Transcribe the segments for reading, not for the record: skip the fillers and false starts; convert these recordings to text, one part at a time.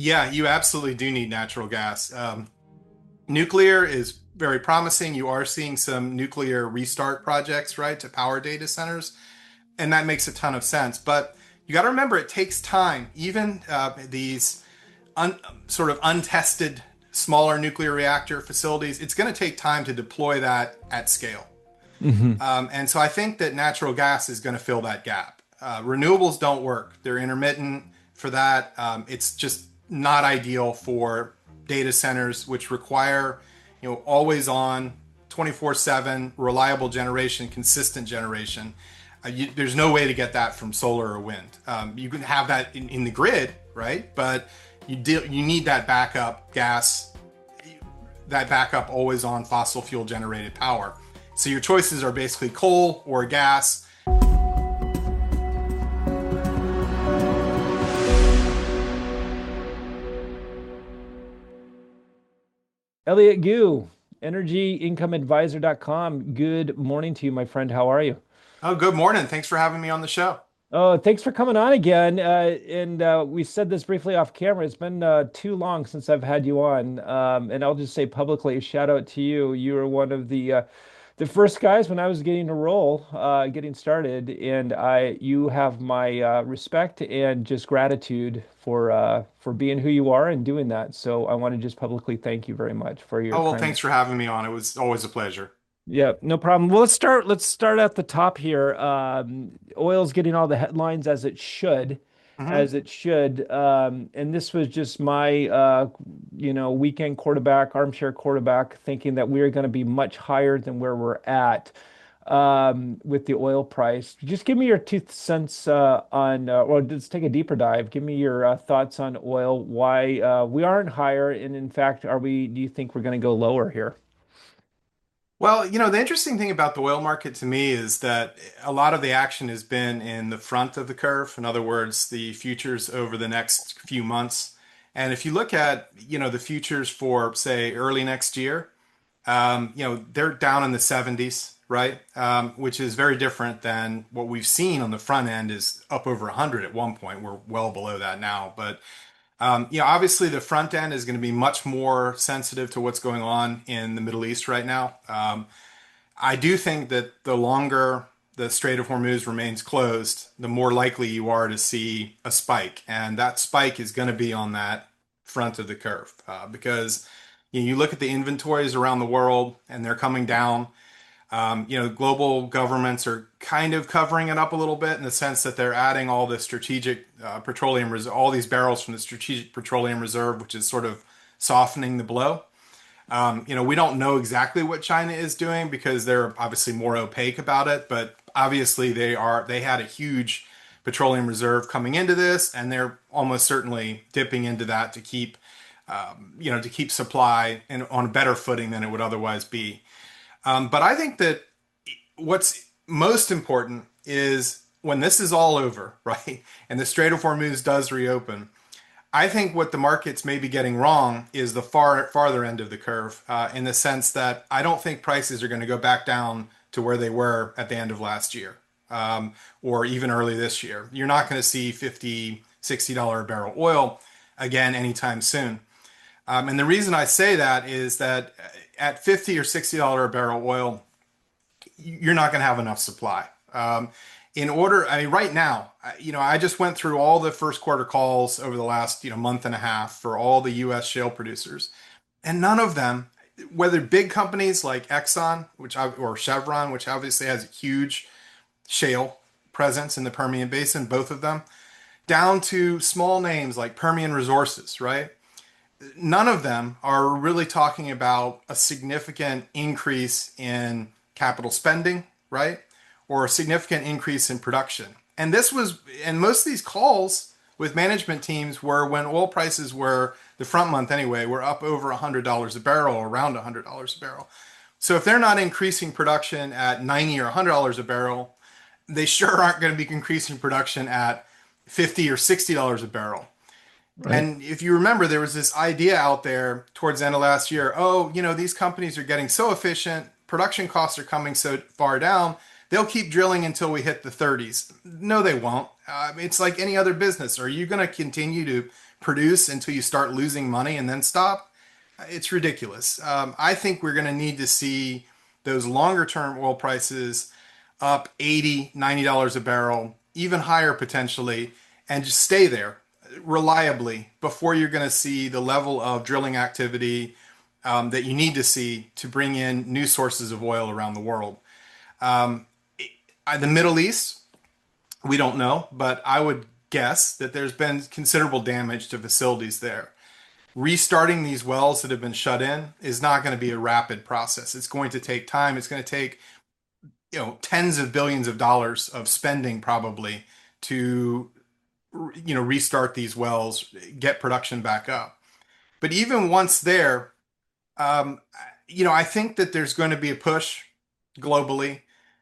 Yeah, you absolutely do need natural gas. Nuclear is very promising. You are seeing some nuclear restart projects, right, to power data centers, and that makes a ton of sense. But you got to remember, it takes time. Even these un, sort of untested smaller nuclear reactor facilities, it's going to take time to deploy that at scale. Hmm. And so I think that natural gas is going to fill that gap. Renewables don't work; they're intermittent for that. It's just not ideal for data centers, which require, always on, 24/7, reliable generation, consistent generation. There's no way to get that from solar or wind. You can have that in the grid, right? But you need that backup gas, that backup always on fossil fuel generated power. So your choices are basically coal or gas. Elliot Gu, energyincomeadvisor.com. Good morning to you, my friend. How are you? Oh, good morning. Thanks for having me on the show. Oh, thanks for coming on again. And we said this briefly off camera. It's been too long since I've had you on. And I'll just say publicly, shout out to you. You were one of the first guys when I was getting to roll, getting started, and you have my respect and just gratitude for being who you are and doing that. So I want to just publicly thank you very much for your Oh, well, kindness. thanks for having me on. It was always a pleasure. Yeah, no problem. Well, let's start at the top here. Oil's getting all the headlines as it should, Hmm. as it should. And this was just my weekend quarterback, armchair quarterback, thinking that we are going to be much higher than where we're at with the oil price. Just give me your 2 cents on, or let's take a deeper dive. Give me your thoughts on oil. Why we aren't higher, and in fact, are we? Do you think we're going to go lower here? Well, the interesting thing about the oil market to me is that a lot of the action has been in the front of the curve. In other words, the futures over the next few months. And if you look at, the futures for, say, early next year, they're down in the 70s, right? Which is very different than what we've seen on the front end is up over 100 at one point. We're well below that now. But, obviously the front end is going to be much more sensitive to what's going on in the Middle East right now. I do think that the longer the Strait of Hormuz remains closed, the more likely you are to see a spike. And that spike is going to be on that front of the curve because you look at the inventories around the world and they're coming down. Global governments are kind of covering it up a little bit in the sense that they're adding all the strategic petroleum, all these barrels from the Strategic Petroleum Reserve, which is sort of softening the blow. We don't know exactly what China is doing because they're obviously more opaque about it, but obviously they had a huge petroleum reserve coming into this, and they're almost certainly dipping into that to keep supply on a better footing than it would otherwise be. But I think that what's most important is when this is all over, right, and the Strait of Hormuz does reopen. I think what the market's maybe getting wrong is the farther end of the curve, in the sense that I don't think prices are going to go back down to where they were at the end of last year, or even early this year. You're not going to see 50, $60 a barrel oil again anytime soon. And the reason I say that is that at 50 or $60 a barrel oil, you're not going to have enough supply. I mean, right now, I just went through all the first quarter calls over the last, month and a half for all the U.S. shale producers, and none of them, whether big companies like Exxon, or Chevron, which obviously has a huge shale presence in the Permian Basin, both of them, down to small names like Permian Resources, right? None of them are really talking about a significant increase in capital spending, right? Or a significant increase in production. And most of these calls with management teams were when oil prices were, the front month anyway, were up over $100 a barrel, around $100 a barrel. So if they're not increasing production at 90 or $100 a barrel, they sure aren't going to be increasing production at 50 or $60 a barrel. Right. And if you remember, there was this idea out there towards the end of last year. Oh, these companies are getting so efficient, production costs are coming so far down, they'll keep drilling until we hit the 30s. No, they won't. It's like any other business. Are you going to continue to produce until you start losing money and then stop, it's ridiculous. I think we're going to need to see those longer term oil prices up 80, $90 a barrel, even higher potentially, and just stay there reliably before you're going to see the level of drilling activity that you need to see to bring in new sources of oil around the world. Um, the Middle East, we don't know, but I would guess that there's been considerable damage to facilities there. Restarting these wells that have been shut in is not going to be a rapid process. It's going to take time. It's going to take, tens of billions of dollars of spending probably to, restart these wells, get production back up. But even once there, um, I think that there's going to be a push globally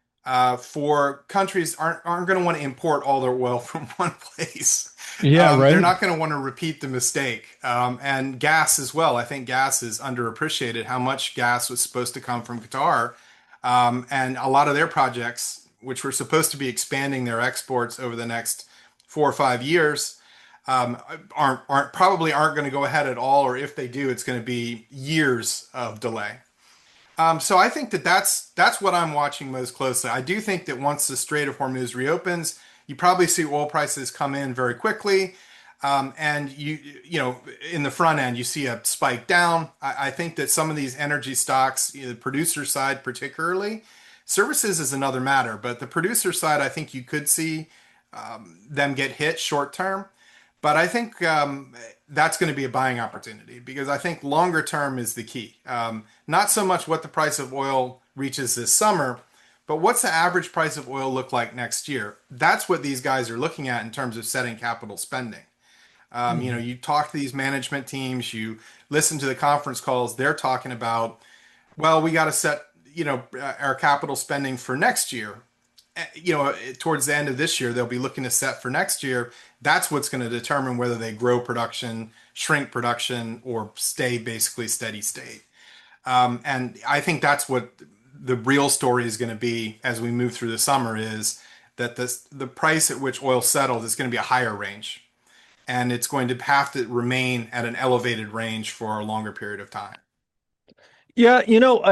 for countries aren't going to want to import all their oil from one place. Yeah, They're right. not going to want to repeat the mistake. And gas as well. I think gas is underappreciated. How much gas was supposed to come from Qatar, and a lot of their projects, which were supposed to be expanding their exports over the next 4 or 5 years, um, aren't going to go ahead at all. Or if they do, it's going to be years of delay. So I think that that's what I'm watching most closely. I do think that once the Strait of Hormuz reopens, you probably see oil prices come in very quickly, and in the front end you see a spike down. I think that some of these energy stocks, the producer side particularly, services is another matter, but the producer side, I think you could see them get hit short term. But I think that's going to be a buying opportunity because I think longer term is the key. Not so much what the price of oil reaches this summer, but what's the average price of oil look like next year? That's what these guys are looking at in terms of setting capital spending. Mhm. You talk to these management teams, you listen to the conference calls, they're talking about, well, we got to set, our capital spending for next year. Towards the end of this year, they'll be looking to set for next year. That's what's going to determine whether they grow production, shrink production, or stay basically steady state. And I think that's what the real story is going to be as we move through the summer is that the price at which oil settles is going to be a higher range, and it's going to have to remain at an elevated range for a longer period of time. Yeah,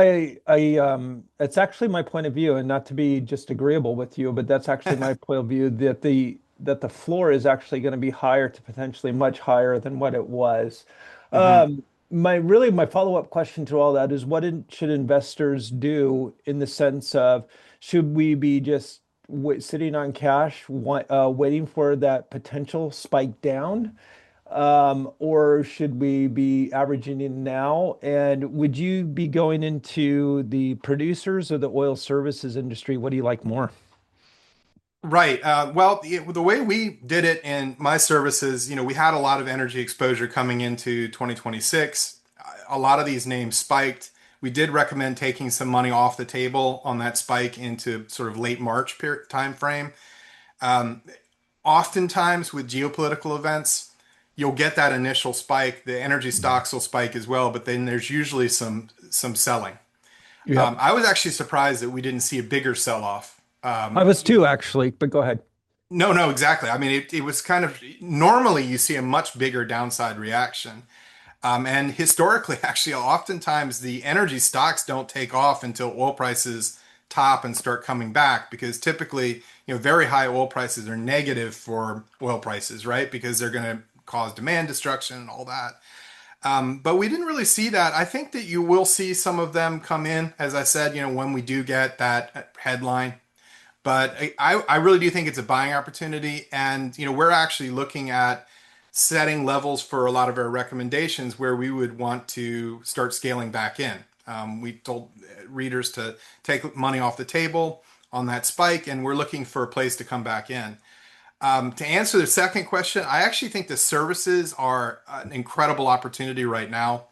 it's actually my point of view, and not to be just agreeable with you, but that's actually my point of view that the floor is actually going to be higher to potentially much higher than what it was. Mhm. My follow-up question to all that is should investors do in the sense of should we be just sitting on cash, waiting for that potential spike down? Or should we be averaging in now? And would you be going into the producers or the oil services industry? What do you like more? Right. Well, the way we did it in my services, we had a lot of energy exposure coming into 2026. A lot of these names spiked. We did recommend taking some money off the table on that spike into sort of late March time frame. Um, Oftentimes with geopolitical events, you'll get that initial spike. The energy stocks will spike as well, but then there's usually some selling. Yep. I was actually surprised that we didn't see a bigger sell-off. I was too, actually, but go ahead. No, no, exactly. I mean, it was kind of normally you see a much bigger downside reaction. And historically, actually, oftentimes the energy stocks don't take off until oil prices top and start coming back because typically, very high oil prices are negative for oil prices, right? Because they're going to cause demand destruction and all that. But we didn't really see that. I think that you will see some of them come in, as I said, when we do get that headline. But I really do think it's a buying opportunity. And, we're actually looking at setting levels for a lot of our recommendations where we would want to start scaling back in. We told readers to take money off the table on that spike, and we're looking for a place to come back in. To answer the second question, I actually think the services are an incredible opportunity right now.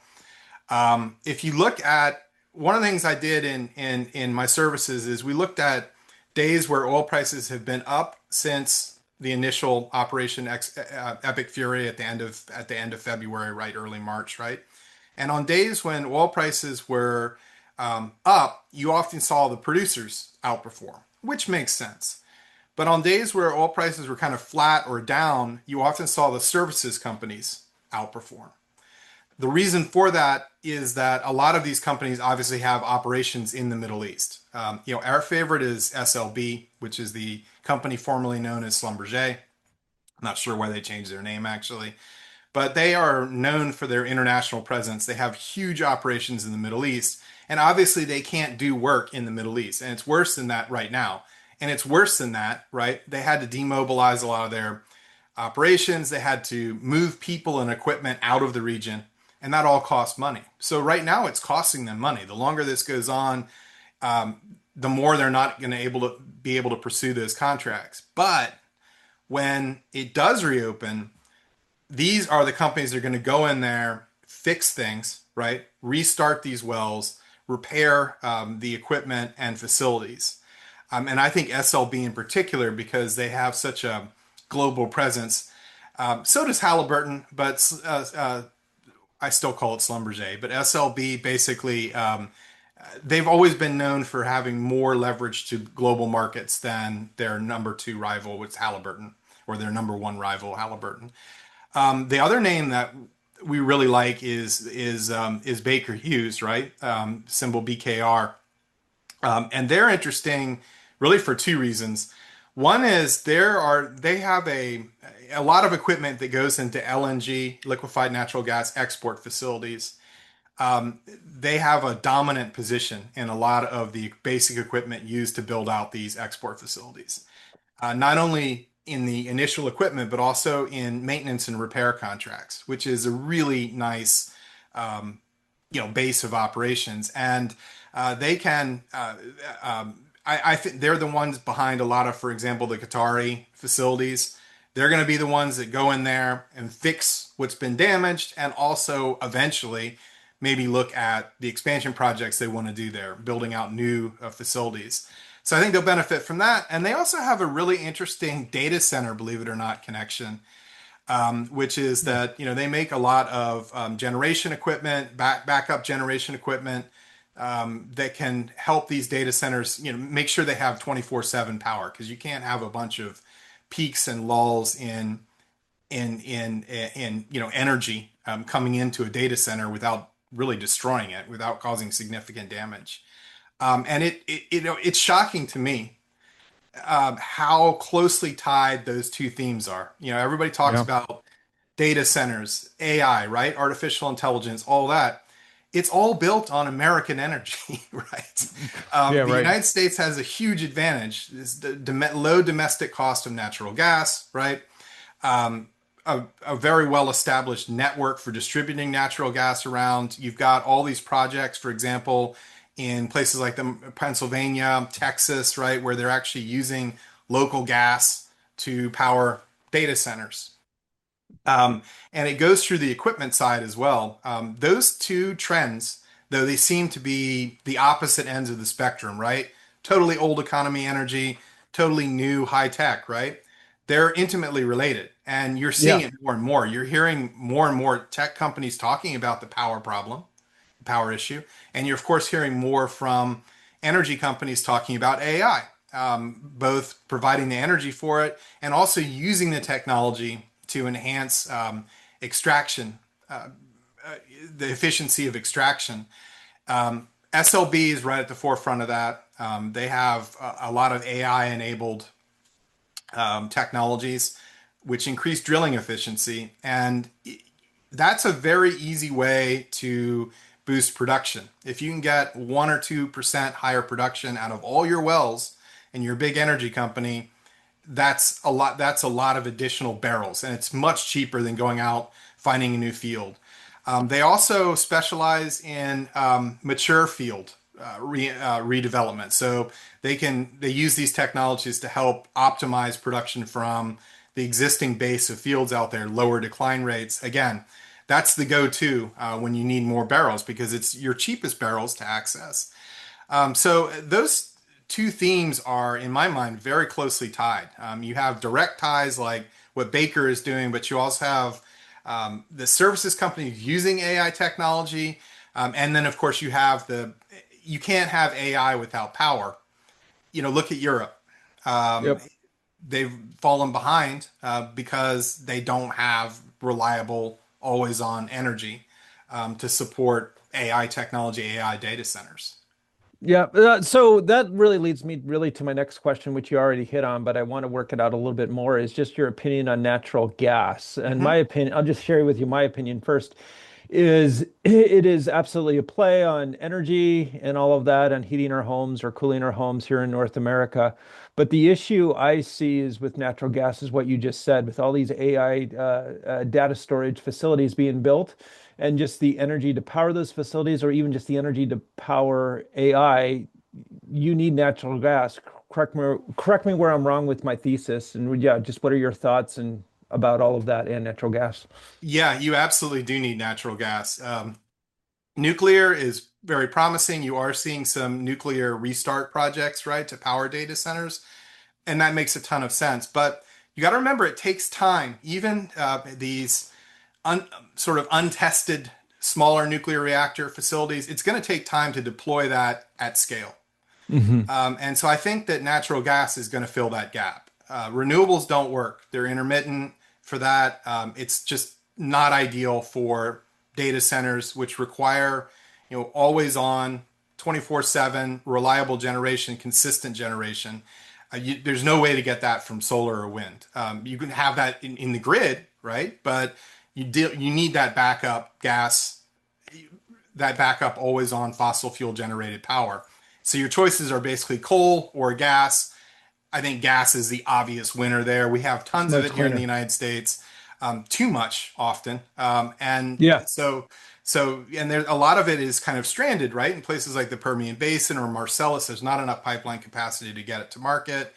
If you look at one of the things I did in my services is we looked at days where oil prices have been up since the initial Epic Fury at the end of February, right, early March, right, and on days when oil prices were up, you often saw the producers outperform, which makes sense. But on days where oil prices were kind of flat or down, you often saw the services companies outperform. The reason for that is that a lot of these companies obviously have operations in the Middle East. Our favorite is SLB, which is the company formerly known as Schlumberger. I'm not sure why they changed their name actually, but they are known for their international presence. They have huge operations in the Middle East, and obviously they can't do work in the Middle East. And it's worse than that right now. And it's worse than that, right? They had to demobilize a lot of their operations. They had to move people and equipment out of the region, and that all costs money. So right now it's costing them money. The longer this goes on, the more they're not going to be able to pursue those contracts. But when it does reopen, these are the companies that are going to go in there, fix things, right? Restart these wells, repair the equipment and facilities. And I think SLB in particular, because they have such a global presence. So does Halliburton, but I still call it Schlumberger. But SLB basically, they've always been known for having more leverage to global markets than their number two rival, which is Halliburton, or their number one rival, Halliburton. The other name that we really like is Baker Hughes, right? Symbol BKR, and they're interesting really for two reasons. One is they have a lot of equipment that goes into LNG, liquefied natural gas export facilities. They have a dominant position in a lot of the basic equipment used to build out these export facilities, not only in the initial equipment, but also in maintenance and repair contracts, which is a really nice, base of operations. And they can, I think they're the ones behind a lot of, for example, the Qatari facilities. They're going to be the ones that go in there and fix what's been damaged, and also eventually maybe look at the expansion projects they want to do there, building out new facilities. So I think they'll benefit from that. And they also have a really interesting data center, believe it or not, connection, which is that they make a lot of generation equipment, backup generation equipment that can help these data centers, make sure they have 24/7 power, because you can't have a bunch of peaks and lulls in energy coming into a data center without really destroying it, without causing significant damage. And it's shocking to me how closely tied those two themes are. Everybody talks Yeah. about data centers, AI, right? Artificial intelligence, all that. It's all built on American energy, right? Yeah, The right. United States has a huge advantage. Is the low domestic cost of natural gas, right? Um, a very well established network for distributing natural gas around. You've got all these projects, for example, in places like Pennsylvania, Texas, right, where they're actually using local gas to power data centers. And it goes through the equipment side as well. Those two trends, though they seem to be the opposite ends of the spectrum, right? Totally old economy energy, totally new high tech, right? They're intimately related. And you're seeing Yeah. it more and more. You're hearing more and more tech companies talking about the power problem, the power issue. And you're, of course, hearing more from energy companies talking about AI, both providing the energy for it and also using the technology to enhance extraction, uh, the efficiency of extraction. SLB is right at the forefront of that. They have a lot of AI enabled technologies which increase drilling efficiency. And that's a very easy way to boost production. If you can get 1 or 2% higher production out of all your wells in your big energy company, that's a lot. That's a lot of additional barrels, and it's much cheaper than going out finding a new field. They also specialize in mature field redevelopment, so they use these technologies to help optimize production from the existing base of fields out there, lower decline rates. Again, that's the go-to when you need more barrels because it's your cheapest barrels to access. So those two themes are, in my mind, very closely tied. You have direct ties like what Baker is doing, but you also have the services companies using AI technology, and then of course you can't have AI without power. Look at Europe. Um, Yep. they've fallen behind because they don't have reliable. always on energy to support AI technology, AI data centers. Yeah, so that really leads me really to my next question, which you already hit on, but I want to work it out a little bit more, is just your opinion on natural gas. And my Mhm. opinion, I'll just share with you my opinion first, is it is absolutely a play on energy and all of that, and heating our homes or cooling our homes here in North America. But the issue I see is with natural gas is what you just said, with all these AI data storage facilities being built and just the energy to power those facilities, or even just the energy to power AI, you need natural gas. Correct me where I'm wrong with my thesis. And yeah, just what are your thoughts and about all of that and natural gas? Yeah, you absolutely do need natural gas. Nuclear is very promising. You are seeing some nuclear restart projects, right, to power data centers, and that makes a ton of sense. But you got to remember, it takes time. Even these un, sort of untested smaller nuclear reactor facilities, it's going to take time to deploy that at scale. Hmm. And so I think that natural gas is going to fill that gap. Renewables don't work; they're intermittent for that. It's just not ideal for data centers, which require, always on, 24/7, reliable generation, consistent generation. There's no way to get that from solar or wind. You can have that in the grid, right? But you need that backup gas, that backup always on fossil fuel generated power. So your choices are basically coal or gas. I think gas is the obvious winner there. We have It's tons of much it here in the cleaner. United States, too much often, and Yeah, and there a lot of it is kind of stranded, right? In places like the Permian Basin or Marcellus, there's not enough pipeline capacity to get it to market.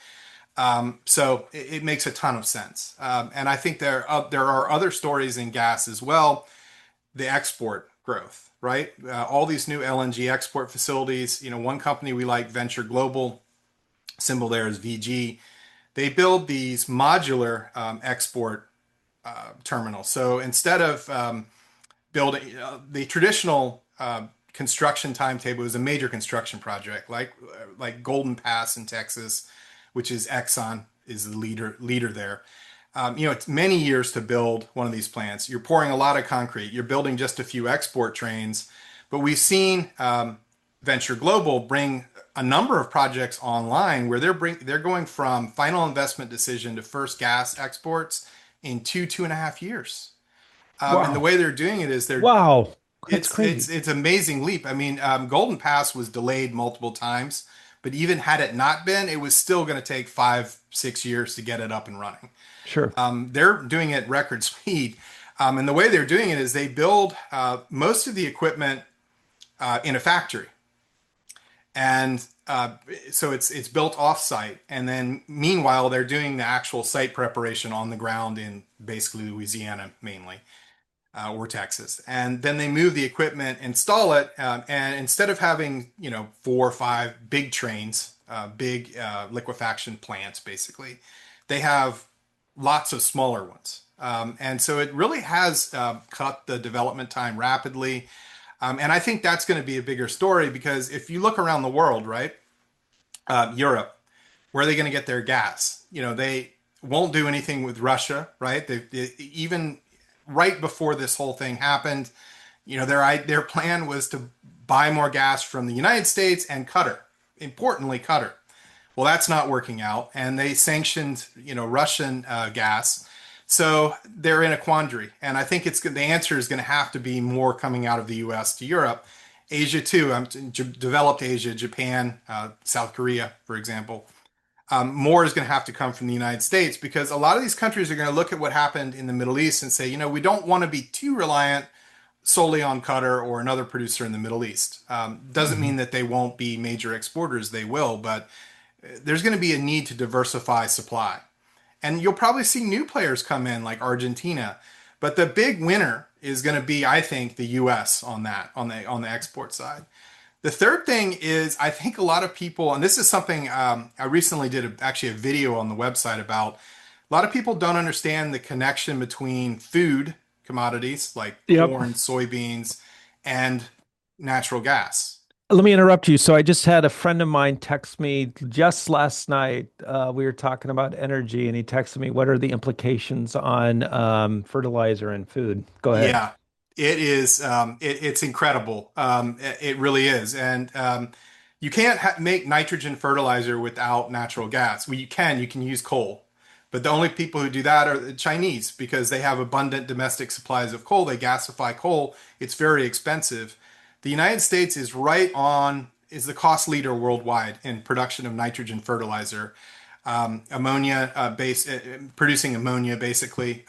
So it makes a ton of sense, and I think there are other stories in gas as well. The export growth, right? All these new LNG export facilities. One company we like, Venture Global, symbol there is VG. They build these modular export terminals. So instead of building the traditional construction timetable, is a major construction project like Golden Pass in Texas, which is Exxon is the leader there. It's many years to build one of these plants. You're pouring a lot of concrete. You're building just a few export trains, but we've seen Venture Global bring a number of projects online where they're going from final investment decision to first gas exports in 2.5 years. And the wow, way they're doing it is wow, that's it's crazy. it's amazing leap. I mean, Golden Pass was delayed multiple times, but even had it not been, it was still going to take 5, 6 years to get it up and running. Sure. They're doing it record speed. And the way they're doing it is they build most of the equipment in a factory. And so it's built off-site. And then meanwhile, they're doing the actual site preparation on the ground in basically Louisiana mainly, or Texas. And then they move the equipment, install it, and instead of having, 4 or 5 big trains, big liquefaction plants, basically, they have lots of smaller ones. And so it really has cut the development time rapidly. And I think that's going to be a bigger story because if you look around the world, right, Europe, where are they going to get their gas? They won't do anything with Russia, right? Even right before this whole thing happened, their plan was to buy more gas from the United States and Qatar. Importantly, Qatar. Well, that's not working out, and they sanctioned, Russian gas. So they're in a quandary, and I think the answer is going to have to be more coming out of the U.S. to Europe, Asia too. Developed Asia, Japan, South Korea, for example. More is going to have to come from the United States because a lot of these countries are going to look at what happened in the Middle East and say, we don't want to be too reliant solely on Qatar or another producer in the Middle East. Doesn't Hmm. mean that they won't be major exporters, they will, but there's going to be a need to diversify supply. And you'll probably see new players come in like Argentina. But the big winner is going to be, I think, the US on that, on the export side. The third thing is, I think a lot of people, and this is something I recently did actually a video on the website about. A lot of people don't understand the connection between food commodities like Yep. corn, soybeans, and natural gas. Let me interrupt you. So I just had a friend of mine text me just last night. We were talking about energy, and he texted me, "What are the implications on fertilizer and food?" Go ahead. Yeah, it is. It's incredible. It really is. And you can't make nitrogen fertilizer without natural gas. Well, you can. You can use coal. But the only people who do that are the Chinese because they have abundant domestic supplies of coal. They gasify coal. It's very expensive. The United States is the cost leader worldwide in production of nitrogen fertilizer. Producing ammonia basically.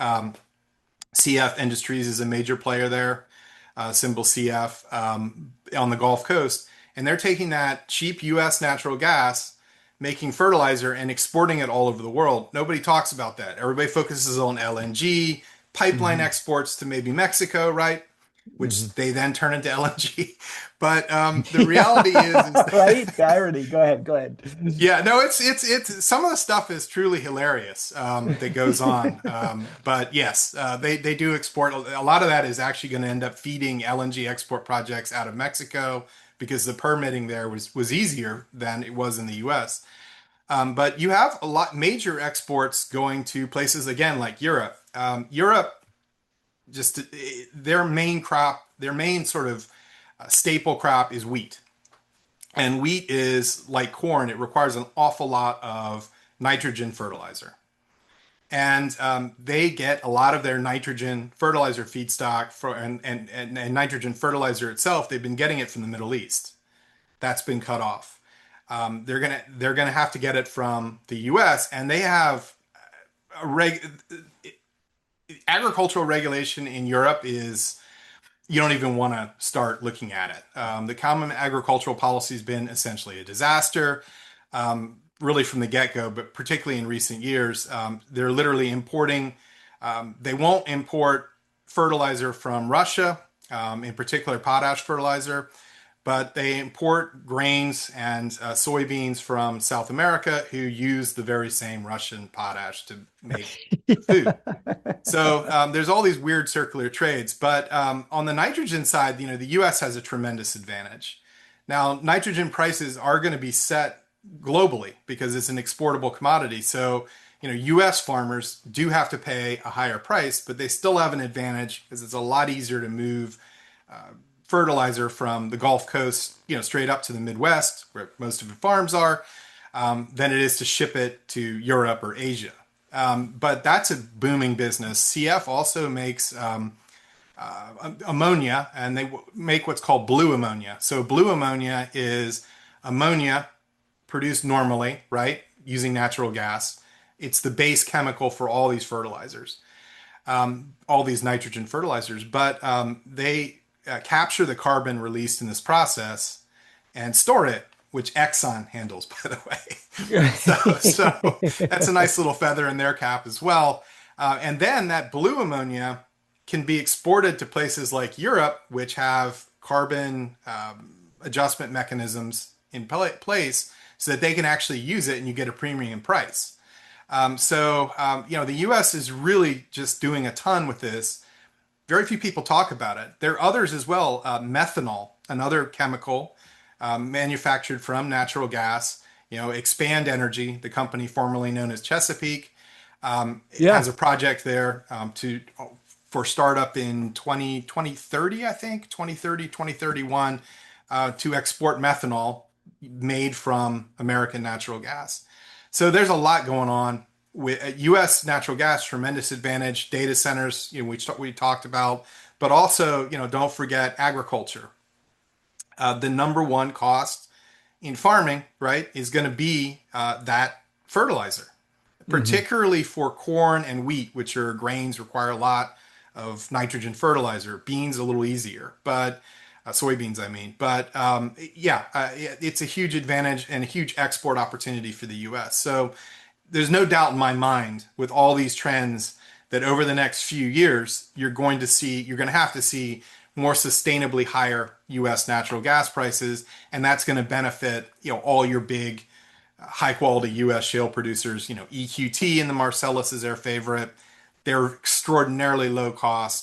CF Industries is a major player there, symbol CF, on the Gulf Coast. And they're taking that cheap US natural gas, making fertilizer, and exporting it all over the world. Nobody talks about that. Everybody focuses on LNG, pipeline Hmm. exports to maybe Mexico, right? Hmm. Which they then turn into LNG. But the Yeah, reality is right. The irony. Go ahead. Go ahead. yeah, no, it's some of the stuff is truly hilarious that goes on. But yes, they do export. A lot of that is actually going to end up feeding LNG export projects out of Mexico because the permitting there was easier than it was in the U.S. But you have a lot major exports going to places again like Europe. Europe just their main crop, their main sort of staple crop is wheat. And wheat is like corn, it requires an awful lot of nitrogen fertilizer. And they get a lot of their nitrogen fertilizer feedstock and nitrogen fertilizer itself. They've been getting it from the Middle East. That's been cut off. They're gonna have to get it from the U.S. and they have a agricultural regulation in Europe is you don't even want to start looking at it. The common agricultural policy has been essentially a disaster, really from the get-go, but particularly in recent years. They're literally importing, they won't import fertilizer from Russia, in particular potash fertilizer, but they import grains and soybeans from South America who use the very same Russian potash to make the food. So there's all these weird circular trades, but on the nitrogen side, the U.S. has a tremendous advantage. Now, nitrogen prices are going to be set globally because it's an exportable commodity. So, U.S. farmers do have to pay a higher price, but they still have an advantage because it's a lot easier to move fertilizer from the Gulf Coast, straight up to the Midwest, where most of the farms are, than it is to ship it to Europe or Asia. But that's a booming business. CF also makes ammonia, and they make what's called blue ammonia. So blue ammonia is ammonia produced normally, right, using natural gas. It's the base chemical for all these fertilizers, all these nitrogen fertilizers. But they capture the carbon released in this process and store it, which Exxon handles, by the way. So that's a nice little feather in their cap as well. And then that blue ammonia can be exported to places like Europe, which have carbon adjustment mechanisms in place so that they can actually use it and you get a premium price. The US is really just doing a ton with this. Very few people talk about it. There are others as well. Methanol, another chemical manufactured from natural gas. Expand Energy, the company formerly known as Chesapeake, has Yeah. a project there for startup in 2030, I think, 2030, 2031, to export methanol made from American natural gas. So there's a lot going on with U.S. natural gas, tremendous advantage, data centers, we talked about, but also, don't forget agriculture. The number one cost in farming, right, is going to be that fertilizer, Hmm. particularly for corn and wheat, which are grains require a lot of nitrogen fertilizer. Beans a little easier, but soybeans, I mean. But yeah, it's a huge advantage and a huge export opportunity for the U.S. So there's no doubt in my mind with all these trends that over the next few years you're going to have to see more sustainably higher US natural gas prices, and that's going to benefit all your big high quality US shale producers. EQT in the Marcellus is their favorite. They're extraordinarily low cost.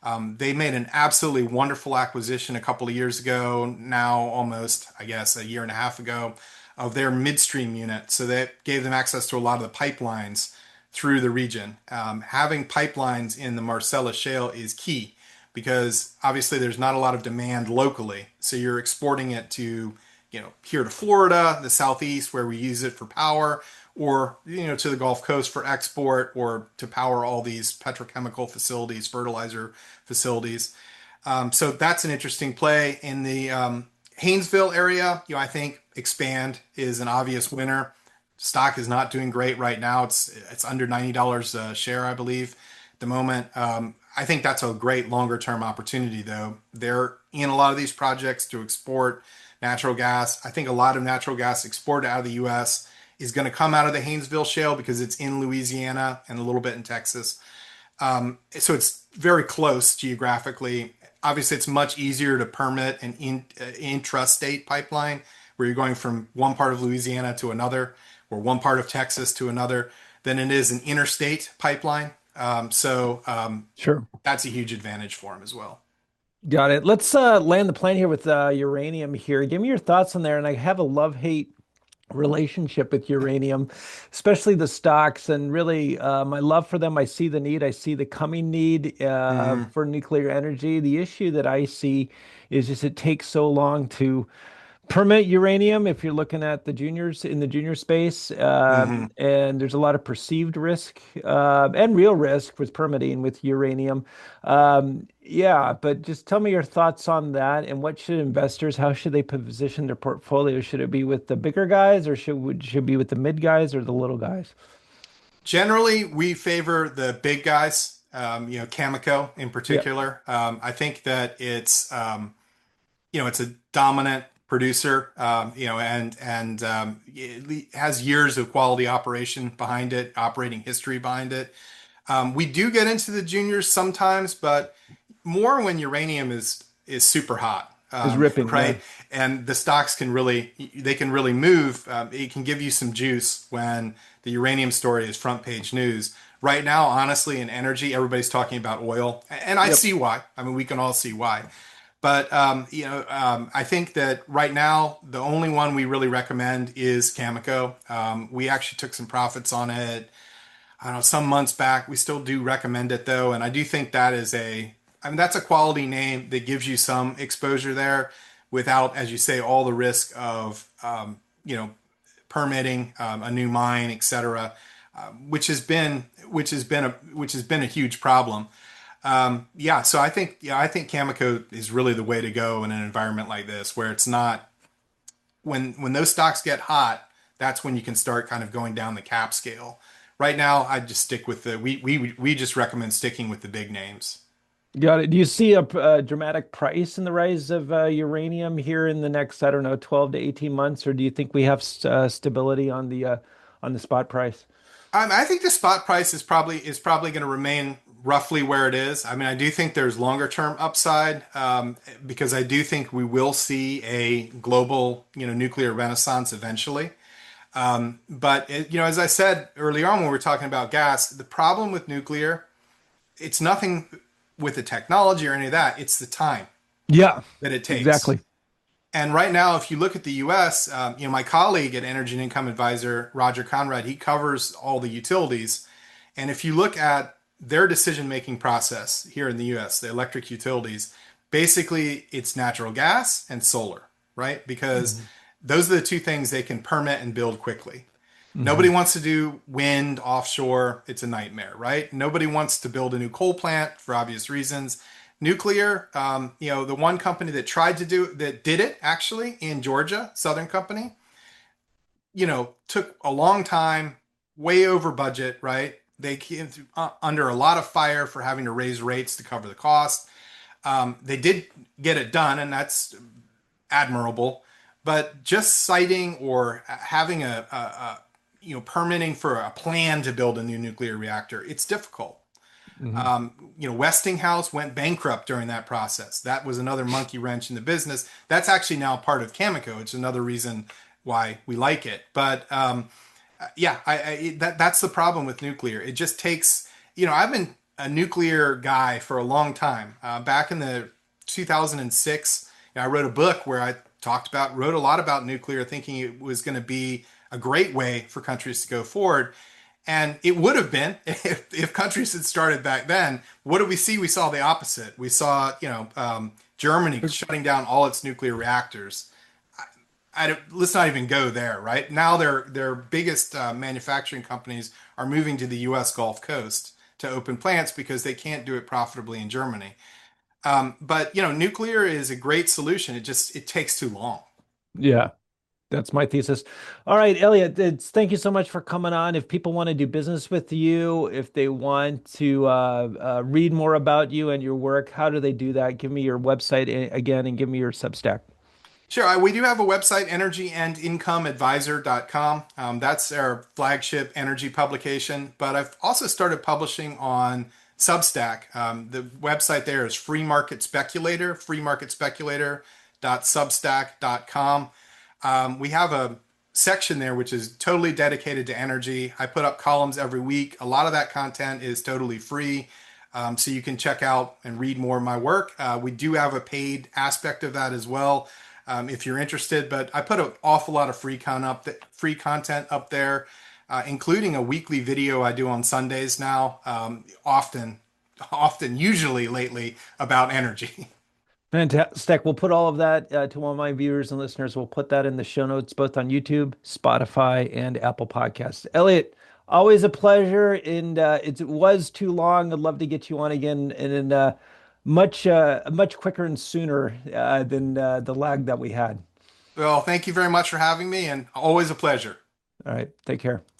They made an absolutely wonderful acquisition a couple of years ago, now almost, I guess, a year and a half ago, of their midstream unit. So that gave them access to a lot of the pipelines through the region. Having pipelines in the Marcellus Shale is key because obviously there's not a lot of demand locally. So you're exporting it to, here to Florida, the Southeast, where we use it for power, or, to the Gulf Coast for export or to power all these petrochemical facilities, fertilizer facilities. So that's an interesting play in the Haynesville area. I think Expand is an obvious winner. Stock is not doing great right now. It's under $90 a share, I believe, at the moment. I think that's a great longer term opportunity, though. They're in a lot of these projects to export natural gas. I think a lot of natural gas exported out of the U.S. is going to come out of the Haynesville Shale because it's in Louisiana and a little bit in Texas. So it's very close geographically. Obviously, it's much easier to permit an intrastate pipeline where you're going from one part of Louisiana to another or one part of Texas to another than it is an interstate pipeline. Sure. That's a huge advantage for them as well. Got it. Let's land the plane here with uranium here. Give me your thoughts on there. And I have a love-hate relationship with uranium, especially the stocks, and really my love for them. I see the need. I see the coming need Mhm. for nuclear energy. The issue that I see is just it takes so long to permit uranium if you're looking at the juniors in the junior space, Mhm. and there's a lot of perceived risk and real risk with permitting with uranium. Yeah, but just tell me your thoughts on that, and what should investors, how should they position their portfolio? Should it be with the bigger guys, or should it be with the mid guys or the little guys? Generally, we favor the big guys, Cameco in Yeah, particular. I think that it's a dominant producer, and it has years of quality operation behind it, operating history behind it. We do get into the juniors sometimes, but more when uranium is super hot, is ripping. Yeah. right? And the stocks can really move. It can give you some juice when the uranium story is front page news. Right now, honestly, in energy, everybody's talking about oil, and I Yep. see why. I mean, we can all see why. But I think that right now the only one we really recommend is Cameco. We actually took some profits on it. I don't know, some months back. We still do recommend it though, and I do think I mean, that's a quality name that gives you some exposure there without, as you say, all the risk of permitting a new mine, et cetera, which has been a huge problem. Yeah, so I think Cameco is really the way to go in an environment like this, where it's not when those stocks get hot, that's when you can start kind of going down the cap scale. Right now, I just stick with we just recommend sticking with the big names. Got it. Do you see a dramatic price in the rise of uranium here in the next, I don't know, 12 to 18 months, or do you think we have stability on the spot price? I think the spot price is probably going to remain roughly where it is. I mean, I do think there's longer term upside because I do think we will see a global nuclear renaissance eventually. But as I said earlier on when we were talking about gas, the problem with nuclear, it's nothing with the technology or any of that. It's the time Yeah, that it takes. exactly. And right now, if you look at the U.S., my colleague at Energy and Income Advisor, Roger Conrad, he covers all the utilities. And if you look at their decision-making process here in the U.S., the electric utilities, basically it's natural gas and solar, right? Because Hmm. those are the two things they can permit and build quickly. Nobody Hmm. wants to do wind offshore. It's a nightmare, right? Nobody wants to build a new coal plant for obvious reasons. Nuclear, the one company that did it actually in Georgia, Southern Company, took a long time, way over budget, right? They came through, under a lot of fire for having to raise rates to cover the cost. They did get it done, and that's admirable. But just citing or having permitting for a plan to build a new nuclear reactor, it's difficult. Hmm. Westinghouse went bankrupt during that process. That was another monkey wrench in the business. That's actually now part of Cameco. It's another reason why we like it. But yeah, that's the problem with nuclear. It just takes. I've been a nuclear guy for a long time. Back in the 2006, I wrote a book where I wrote a lot about nuclear, thinking it was going to be a great way for countries to go forward. And it would have been if countries had started back then. What did we see? We saw the opposite. We saw, Germany shutting down all its nuclear reactors. Let's not even go there. Right now, their biggest manufacturing companies are moving to the U.S. Gulf Coast to open plants because they can't do it profitably in Germany. But nuclear is a great solution. It takes too long. Yeah. That's my thesis. All right, Elliot, thank you so much for coming on. If people want to do business with you, if they want to read more about you and your work, how do they do that? Give me your website again and give me your Substack. Sure. We do have a website, energyandincomeadvisor.com. That's our flagship energy publication. But I've also started publishing on Substack. The website there is Free Market Speculator, freemarketspeculator.substack.com. We have a section there which is totally dedicated to energy. I put up columns every week. A lot of that content is totally free. So you can check out and read more of my work. We do have a paid aspect of that as well, if you're interested. But I put an awful lot of free content up there, including a weekly video I do on Sundays now, usually lately, about energy. Fantastic. We'll put all of that to all my viewers and listeners. We'll put that in the show notes, both on YouTube, Spotify, and Apple Podcasts. Elliot, always a pleasure. And it was too long. I'd love to get you on again and in much quicker and sooner than the lag that we had. Well, thank you very much for having me, and always a pleasure. All right. Take care.